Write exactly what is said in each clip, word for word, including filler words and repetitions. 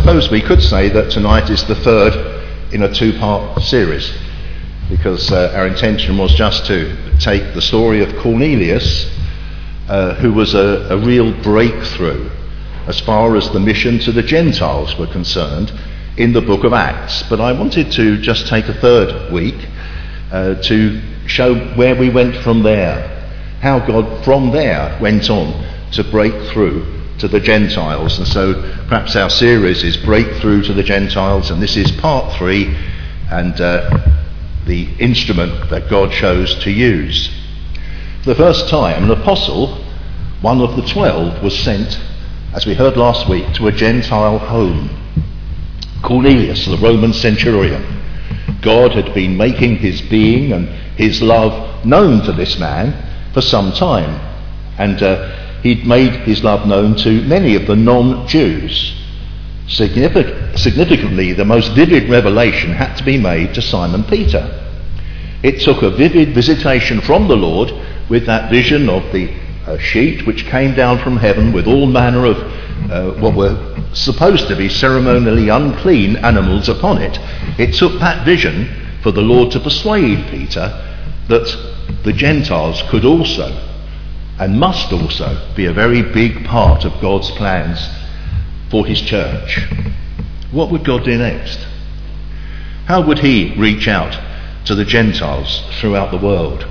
suppose we could say that tonight is the third in a two-part series, because uh, our intention was just to take the story of Cornelius, uh, who was a, a real breakthrough as far as the mission to the Gentiles were concerned in the book of Acts. But I wanted to just take a third week uh, to show where we went from there, how God from there went on to break through to the Gentiles. And so perhaps our series is Breakthrough to the Gentiles, and this is part three, and uh, the instrument that God chose to use. For the first time, an apostle, one of the twelve, was sent, as we heard last week, to a Gentile home. Cornelius, the Roman centurion. God had been making his being and his love known to this man for some time, and uh, he'd made his love known to many of the non-Jews. Signific- significantly, the most vivid revelation had to be made to Simon Peter. It took a vivid visitation from the Lord with that vision of the uh, sheet which came down from heaven with all manner of uh, what were supposed to be ceremonially unclean animals upon it. It took that vision for the Lord to persuade Peter that the Gentiles could also and must also be a very big part of God's plans for his church. What would God do next? How would he reach out to the Gentiles throughout the world?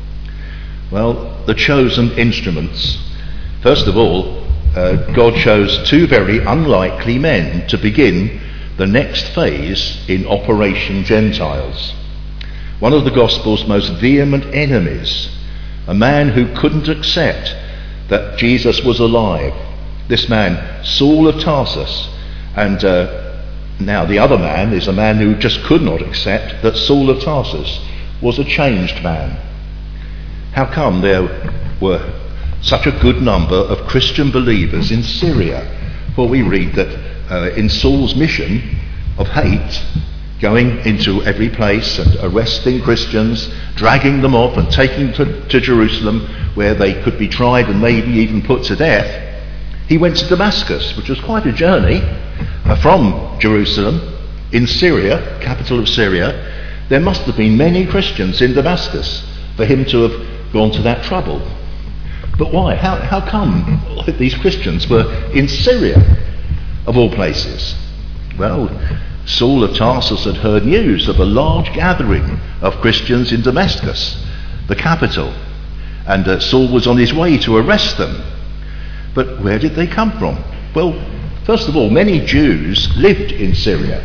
Well, the chosen instruments. First of all, uh, God chose two very unlikely men to begin the next phase in Operation Gentiles. One of the gospel's most vehement enemies, a man who couldn't accept that Jesus was alive. This man, Saul of Tarsus. And uh, now the other man is a man who just could not accept that Saul of Tarsus was a changed man. How come there were such a good number of Christian believers in Syria? For we read that uh, in Saul's mission of hate, going into every place and arresting Christians, dragging them off and taking them to, to Jerusalem, where they could be tried and maybe even put to death, he went to Damascus, which was quite a journey uh, from Jerusalem in Syria, capital of Syria. There must have been many Christians in Damascus for him to have gone to that trouble. But why? How, how come these Christians were in Syria, of all places? Well, Saul of Tarsus had heard news of a large gathering of Christians in Damascus, the capital, and uh, Saul was on his way to arrest them. But where did they come from? Well, first of all, many Jews lived in Syria,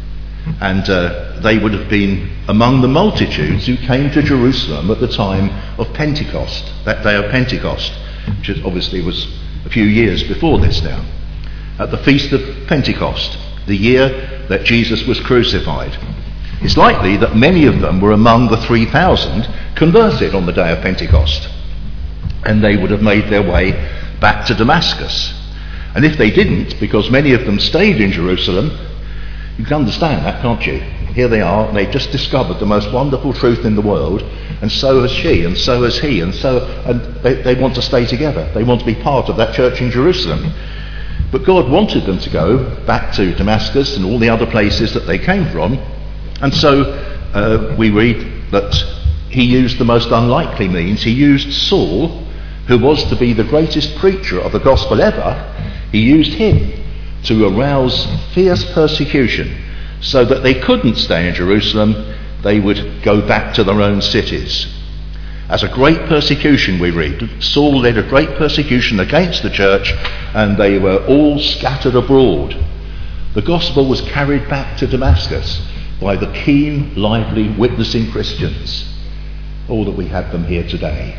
and uh, they would have been among the multitudes who came to Jerusalem at the time of Pentecost, that day of Pentecost, which obviously was a few years before this now, at the Feast of Pentecost, the year that Jesus was crucified. It's likely that many of them were among the three thousand converted on the day of Pentecost, and they would have made their way back to Damascus. And if they didn't, because many of them stayed in Jerusalem, you can understand that, can't you? Here they are, and they've just discovered the most wonderful truth in the world, and so has she, and so has he, and so and they, they want to stay together. They want to be part of that church in Jerusalem. But God wanted them to go back to Damascus and all the other places that they came from, and so uh, we read that he used the most unlikely means. He used Saul, who was to be the greatest preacher of the gospel ever. He used him to arouse fierce persecution so that they couldn't stay in Jerusalem. They would go back to their own cities. As a great persecution, we read, Saul led a great persecution against the church, and they were all scattered abroad. The gospel was carried back to Damascus by the keen, lively, witnessing Christians. All that we have them here today.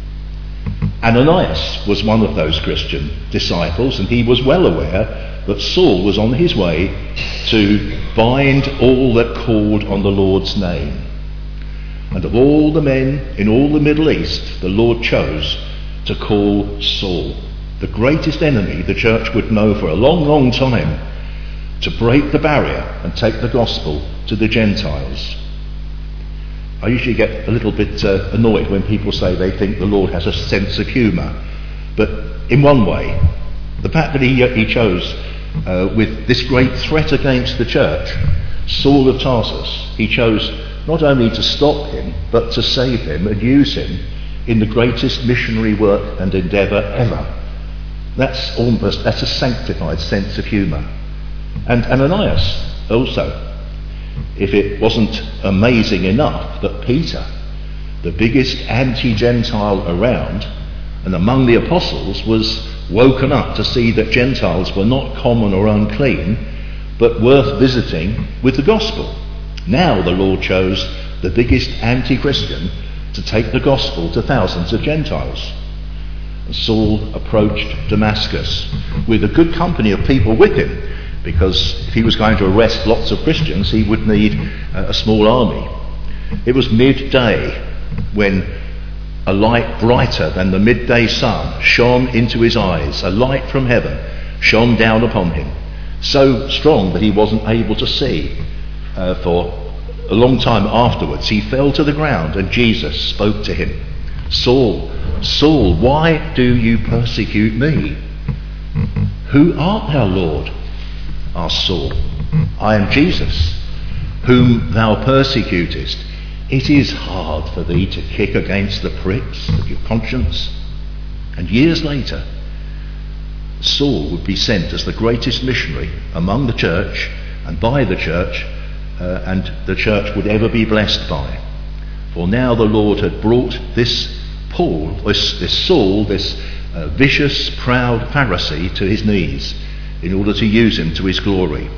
Ananias was one of those Christian disciples, and he was well aware that Saul was on his way to bind all that called on the Lord's name. And of all the men in all the Middle East, the Lord chose to call Saul, the greatest enemy the church would know for a long, long time, to break the barrier and take the gospel to the Gentiles. I usually get a little bit uh, annoyed when people say they think the Lord has a sense of humour. But in one way, the fact that he, he chose uh, with this great threat against the church, Saul of Tarsus, he chose not only to stop him, but to save him and use him in the greatest missionary work and endeavour ever. That's almost, that's a sanctified sense of humour. And Ananias also, if it wasn't amazing enough that Peter, the biggest anti-Gentile around, and among the apostles, was woken up to see that Gentiles were not common or unclean, but worth visiting with the gospel. Now the Lord chose the biggest anti-Christian to take the gospel to thousands of Gentiles. And Saul approached Damascus with a good company of people with him, because if he was going to arrest lots of Christians, he would need a small army. It was midday when a light brighter than the midday sun shone into his eyes. A light from heaven shone down upon him, so strong that he wasn't able to see. Uh, for a long time afterwards, he fell to the ground, and Jesus spoke to him. Saul, Saul, why do you persecute me? Who art thou, Lord? Asked Saul. I am Jesus, whom thou persecutest. It is hard for thee to kick against the pricks of your conscience. And years later, Saul would be sent as the greatest missionary among the church and by the church, uh, and the church would ever be blessed by. For now the Lord had brought this Paul, this, this Saul, this uh, vicious, proud Pharisee to his knees in order to use him to his glory.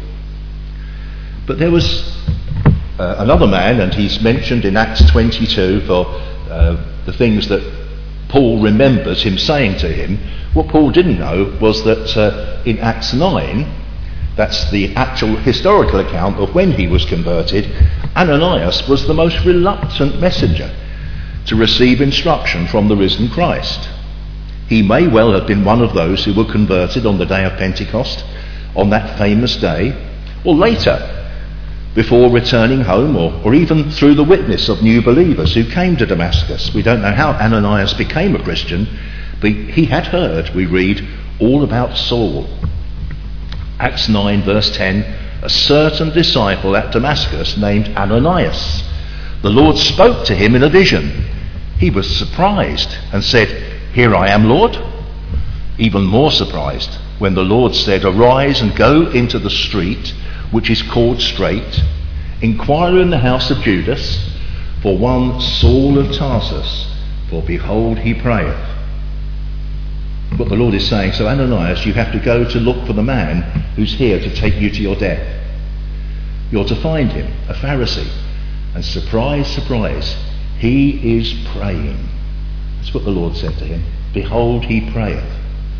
But there was uh, another man, and he's mentioned in Acts twenty-two for uh, the things that Paul remembers him saying to him. What Paul didn't know was that uh, in Acts nine, that's the actual historical account of when he was converted, Ananias was the most reluctant messenger to receive instruction from the risen Christ. He may well have been one of those who were converted on the day of Pentecost, on that famous day, or later, before returning home, or, or even through the witness of new believers who came to Damascus. We don't know how Ananias became a Christian, but he had heard, we read, all about Saul. Acts nine verse ten, a certain disciple at Damascus named Ananias. The Lord spoke to him in a vision. He was surprised and said, Here I am, Lord. Even more surprised when the Lord said, Arise and go into the street which is called Straight, inquire in the house of Judas for one Saul of Tarsus, for behold he prayeth. What the Lord is saying, so Ananias, you have to go to look for the man who's here to take you to your death. You're to find him, a Pharisee, and surprise, surprise, he is praying. That's what the Lord said to him. Behold, he prayeth.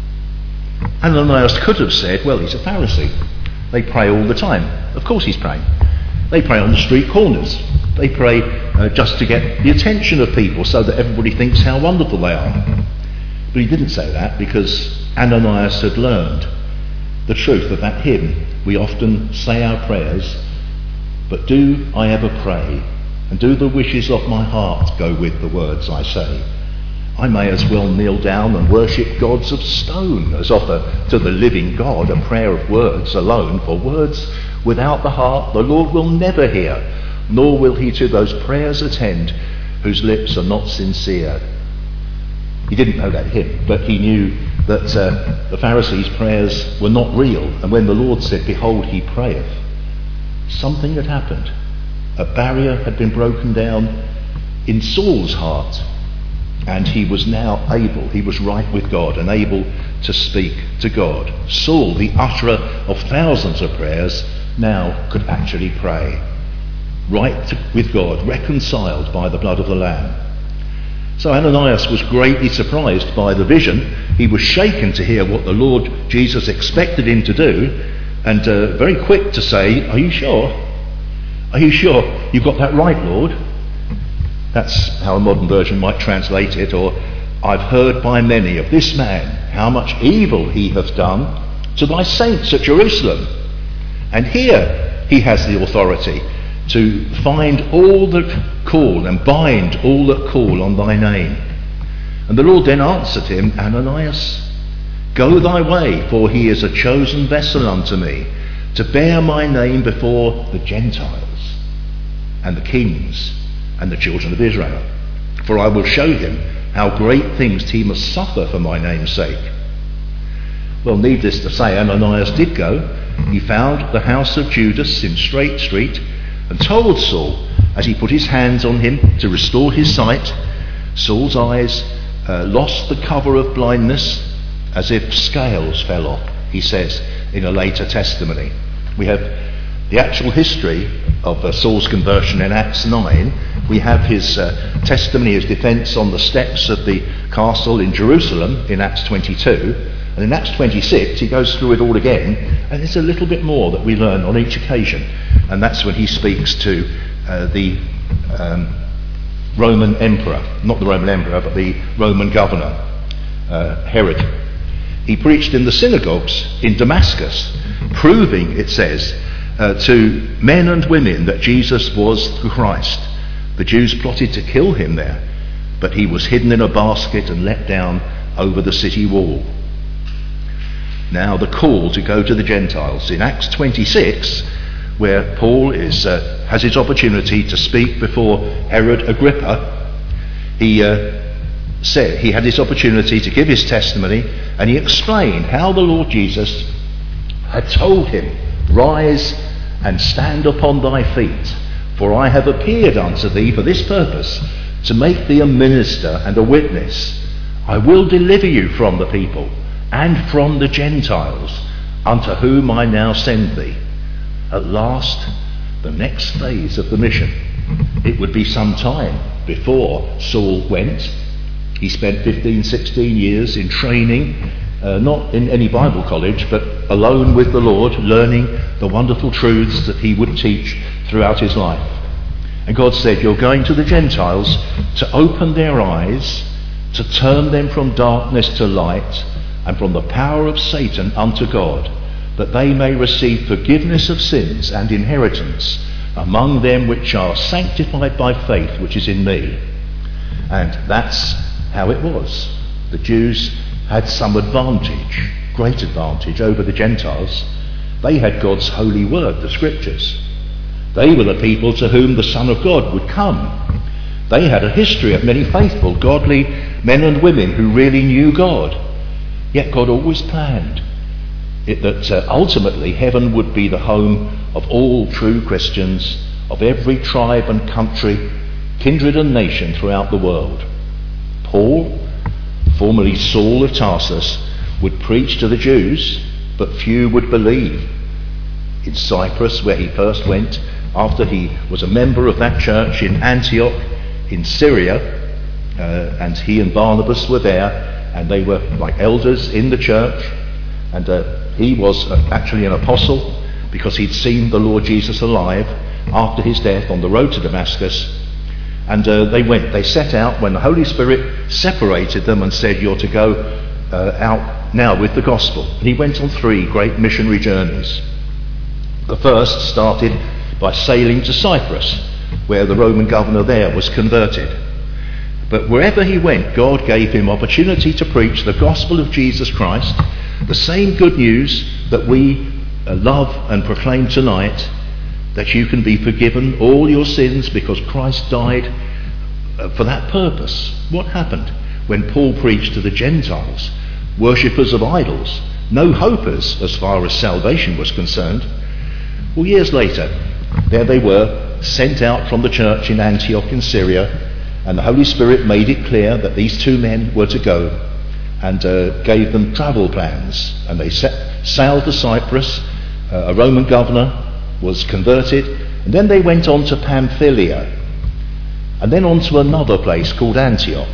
Ananias could have said, well, he's a Pharisee. They pray all the time. Of course he's praying. They pray on the street corners. They pray uh, just to get the attention of people so that everybody thinks how wonderful they are. But he didn't say that because Ananias had learned the truth of that hymn. We often say our prayers, but do I ever pray? And do the wishes of my heart go with the words I say? I may as well kneel down and worship gods of stone as offer to the living God a prayer of words alone, for words without the heart the Lord will never hear, nor will he to those prayers attend whose lips are not sincere. He didn't know that hymn, but he knew that uh, the Pharisees' prayers were not real, and when the Lord said, Behold, he prayeth, something had happened. A barrier had been broken down in Saul's heart, and he was now able, he was right with God and able to speak to God. Saul, the utterer of thousands of prayers, now could actually pray, right to, with God, reconciled by the blood of the Lamb. So Ananias was greatly surprised by the vision. He was shaken to hear what the Lord Jesus expected him to do, and uh, very quick to say, Are you sure? Are you sure you've got that right, Lord? That's how a modern version might translate it. Or, I've heard by many of this man how much evil he hath done to thy saints at Jerusalem. And here he has the authority to find all that call and bind all that call on thy name. And the Lord then answered him, Ananias, Go thy way, for he is a chosen vessel unto me, to bear my name before the Gentiles and the kings and the children of Israel. For I will show him how great things he must suffer for my name's sake. Well, needless to say, Ananias did go. He found the house of Judas in Straight Street and told Saul, as he put his hands on him to restore his sight, Saul's eyes uh, lost the cover of blindness as if scales fell off, he says in a later testimony. We have the actual history of uh, Saul's conversion in Acts nine. We have his uh, testimony, his defence on the steps of the castle in Jerusalem in Acts twenty-two. And in Acts twenty-six, he goes through it all again, and there's a little bit more that we learn on each occasion. And that's when he speaks to uh, the um, Roman emperor, not the Roman emperor, but the Roman governor, uh, Herod. He preached in the synagogues in Damascus, proving, it says, uh, to men and women that Jesus was the Christ. The Jews plotted to kill him there, but he was hidden in a basket and let down over the city wall. Now the call to go to the Gentiles. In Acts twenty-six, where Paul is, uh, has his opportunity to speak before Herod Agrippa, he uh, said he had his opportunity to give his testimony, and he explained how the Lord Jesus had told him, "Rise and stand upon thy feet, for I have appeared unto thee for this purpose, to make thee a minister and a witness. I will deliver you from the people and from the Gentiles, unto whom I now send thee." At last, the next phase of the mission. It would be some time before Saul went. He spent fifteen, sixteen years in training, uh, not in any Bible college, but alone with the Lord, learning the wonderful truths that he would teach throughout his life. And God said, "You're going to the Gentiles to open their eyes, to turn them from darkness to light, and from the power of Satan unto God, that they may receive forgiveness of sins and inheritance among them which are sanctified by faith which is in me." And that's how it was. The Jews had some advantage, great advantage over the Gentiles. They had God's holy word, the scriptures. They were the people to whom the Son of God would come. They had a history of many faithful, godly men and women who really knew God. Yet God always planned it that uh, ultimately heaven would be the home of all true Christians, of every tribe and country, kindred and nation throughout the world. Paul, formerly Saul of Tarsus, would preach to the Jews, but few would believe. In Cyprus, where he first went, after he was a member of that church in Antioch, in Syria, uh, and he and Barnabas were there, and they were like elders in the church, and uh, he was uh, actually an apostle, because he'd seen the Lord Jesus alive after his death on the road to Damascus. And uh, they went, they set out when the Holy Spirit separated them and said, "You're to go uh, out now with the gospel." And he went on three great missionary journeys. The first started by sailing to Cyprus, where the Roman governor there was converted. But wherever he went, God gave him opportunity to preach the gospel of Jesus Christ, the same good news that we uh, love and proclaim tonight, that you can be forgiven all your sins because Christ died uh, for that purpose. What happened when Paul preached to the Gentiles, worshippers of idols, no hopers as far as salvation was concerned? Well, years later, there they were, sent out from the church in Antioch in Syria, and the Holy Spirit made it clear that these two men were to go, and uh, gave them travel plans. And they set, sailed to Cyprus. Uh, a Roman governor was converted, and then they went on to Pamphylia, and then on to another place called Antioch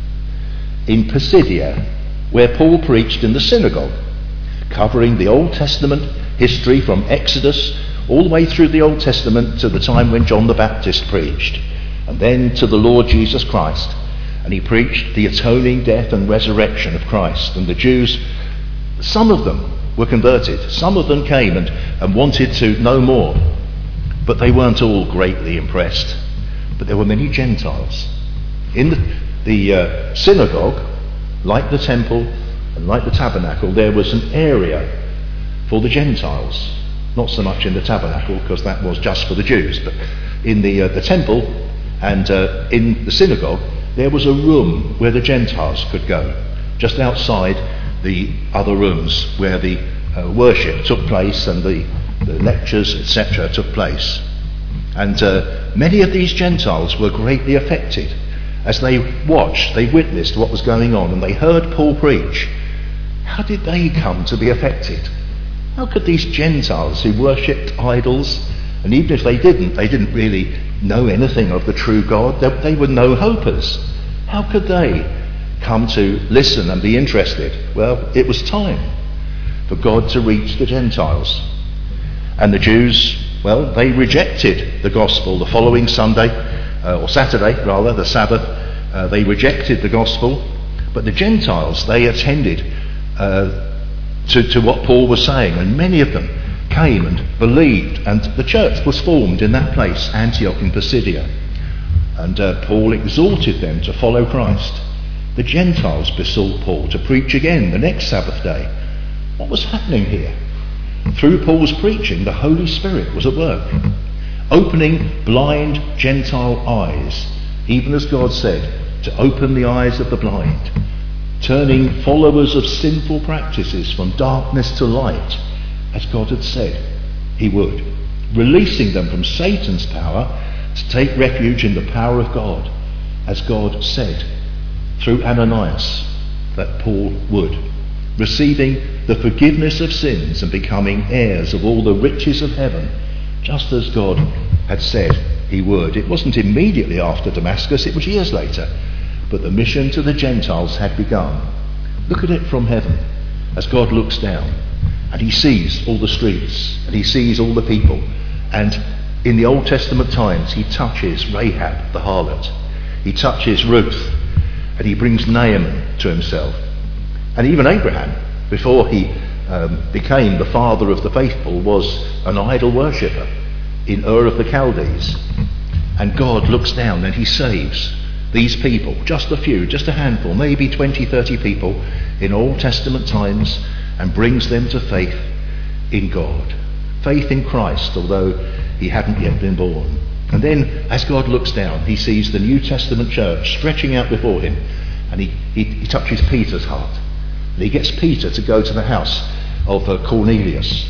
in Pisidia, where Paul preached in the synagogue, covering the Old Testament history from Exodus all the way through the Old Testament to the time when John the Baptist preached, and then to the Lord Jesus Christ. And he preached the atoning death and resurrection of Christ. And the Jews, some of them were converted. Some of them came and, and wanted to know more. But they weren't all greatly impressed. But there were many Gentiles. In the, the uh, synagogue, like the temple, And like the tabernacle, there was an area for the Gentiles. Not so much in the tabernacle, because that was just for the Jews, but in the, uh, the temple and uh, in the synagogue, there was a room where the Gentiles could go, just outside the other rooms where the uh, worship took place and the, the lectures, et cetera, took place. And uh, many of these Gentiles were greatly affected as they watched, they witnessed what was going on, and they heard Paul preach. How did they come to be affected? How could these Gentiles who worshipped idols, and even if they didn't, they didn't really know anything of the true God, they, they were no-hopers. How could they come to listen and be interested? Well, it was time for God to reach the Gentiles. And the Jews, well, they rejected the gospel the following Sunday, uh, or Saturday rather, the Sabbath. Uh, they rejected the gospel, but the Gentiles, they attended uh, to, to what Paul was saying, and many of them came and believed, and the church was formed in that place, Antioch in Pisidia. And uh, Paul exhorted them to follow Christ. The Gentiles besought Paul to preach again the next Sabbath day. What was happening here? Through Paul's preaching, the Holy Spirit was at work, opening blind Gentile eyes, even as God said, to open the eyes of the blind, turning followers of sinful practices from darkness to light, as God had said he would, releasing them from Satan's power to take refuge in the power of God, as God said through Ananias that Paul would, receiving the forgiveness of sins and becoming heirs of all the riches of heaven, just as God had said he would. It wasn't immediately after Damascus, it was years later, but the mission to the Gentiles had begun. Look at it from heaven, as God looks down, and he sees all the streets, and he sees all the people, and in the Old Testament times he touches Rahab the harlot, he touches Ruth, and he brings Naaman to himself. And even Abraham, before he um, became the father of the faithful, was an idol worshipper in Ur of the Chaldees. And God looks down and he saves these people, just a few, just a handful, maybe twenty, thirty people in Old Testament times, and brings them to faith in God. Faith in Christ, although he hadn't yet been born. And then, as God looks down, he sees the New Testament church stretching out before him, and he, he, he touches Peter's heart. And he gets Peter to go to the house of uh, Cornelius.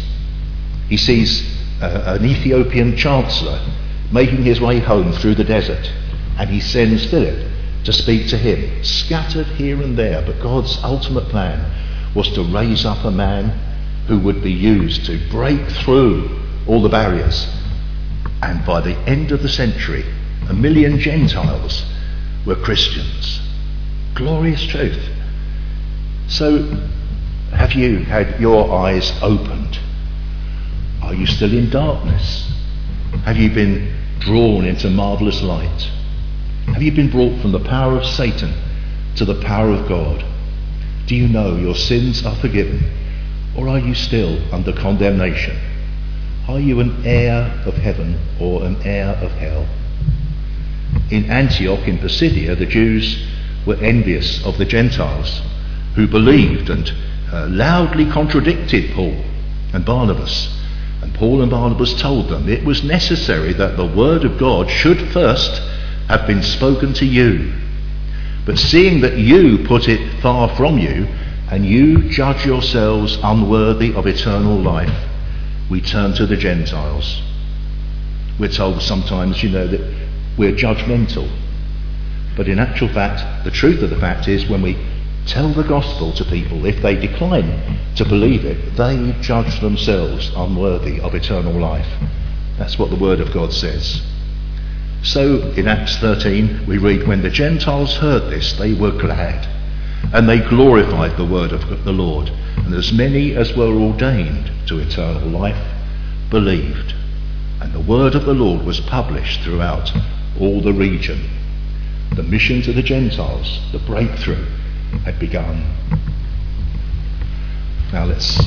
He sees uh, an Ethiopian chancellor making his way home through the desert, and he sends Philip to speak to him, scattered here and there, but God's ultimate plan was to raise up a man who would be used to break through all the barriers. And by the end of the century, a million Gentiles were Christians. Glorious truth. So, have you had your eyes opened? Are you still in darkness? Have you been drawn into marvellous light? Have you been brought from the power of Satan to the power of God? Do you know your sins are forgiven? Or are you still under condemnation? Are you an heir of heaven or an heir of hell? In Antioch in Pisidia, the Jews were envious of the Gentiles who believed and uh, loudly contradicted Paul and Barnabas. And Paul and Barnabas told them it was necessary that the word of God should first have been spoken to you. But seeing that you put it far from you, and you judge yourselves unworthy of eternal life, we turn to the Gentiles. We're told sometimes, you know, that we're judgmental. But in actual fact, the truth of the fact is, when we tell the gospel to people, if they decline to believe it, they judge themselves unworthy of eternal life. That's what the Word of God says. So in Acts thirteen we read, when the Gentiles heard this, they were glad, and they glorified the word of the Lord, and as many as were ordained to eternal life believed. And the word of the Lord was published throughout all the region. The mission to the Gentiles, the breakthrough, had begun. Now let's